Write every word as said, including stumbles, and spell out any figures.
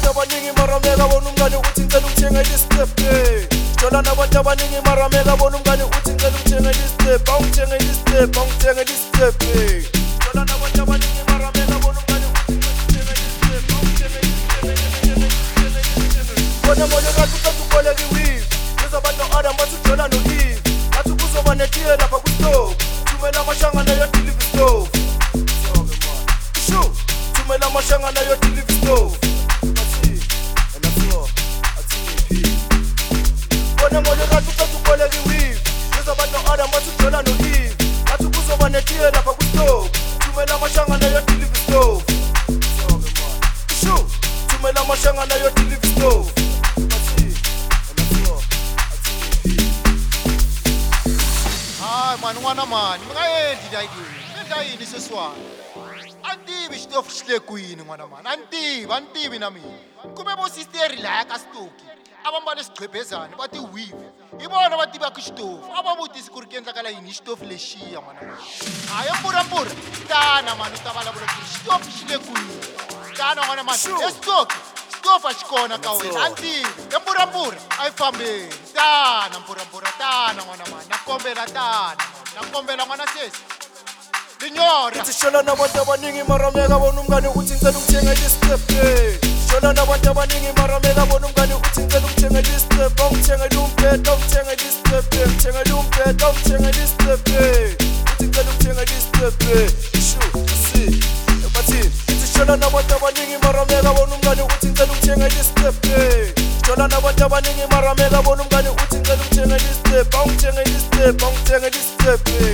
nabantu abaningi marameka bona umngane uthi ngicela ukuthenga i-step. Jola nabantu abaningi marameka bona umngane uthi ngicela ukuthenga i-step. Awungithenga i-step, awungithenga i-step. Jola nabantu abaningi marameka bona umngane uthi ngicela ukuthenga i-step. Awungithenga i-step. Bona moyo kathi uqeda ukoleka i-weave. Leza abantu Adam bathi uJola no-Eve. Bathi kuzoba netiye lapha ku-stove. Thumela amashangana yo-deliver stove. Sure, thumela amashangana yo-deliver stove. Bona moyo kathi uqeda ukoleka i-weave. Leza abantu Adam bathi uJola no-Eve. Bathi kuzoba netiye lapha ku-stove. Thumela amashangana yo-deliver stove. Sure, thumela amashangana yo-deliver stove. Hayi mani n'wana mani, mi nga endli la yini? Mi endla yini sweswiwani? A ni tivi xitofu xi le kwini n'wana mani, a ni tivi, a ni tivi na mina. Kumbe vo sisteri laya ka Stoki a va mbale swigqebhezani va ti-weave. Hi vona va tivaka xitofu, a va vutisi ku ri ku endlakala yini hi xitofu lexiya n'wana mani. Hayi mpurampura, tana mani u ta vulavula ku ri xitofu xi le kwini. Tana n'wana mani, eStoki xitofu a xi kona ka wena, a ni tivi. Empurampura a yi fambeni, tana mpurampura, tana n'wana mani, na kombela tana, na kombela n'wana sesi. Linyora. Ithi shola nabantu abaningi marameka bona umngane uthi ngicela ukuthenga i-step. Shola nabantu abaningi marameka bona umngane uthi ngicela ukuthenga i-step. Awungithenga i-umbheda, awungithenga i-step. Ngithenga i-umbheda, awungithenga i-step. Uthi ngicela ukuthenga i-step. Sure, see. Bathini? Ithi shola nabantu abaningi marameka bona umngane uthi ngicela ukuthenga i-step. Shola nabantu abaningi marameka bona umngane uthi ngicela ukuthenga i-step. Awungithenga i-step, awungithenga i-step.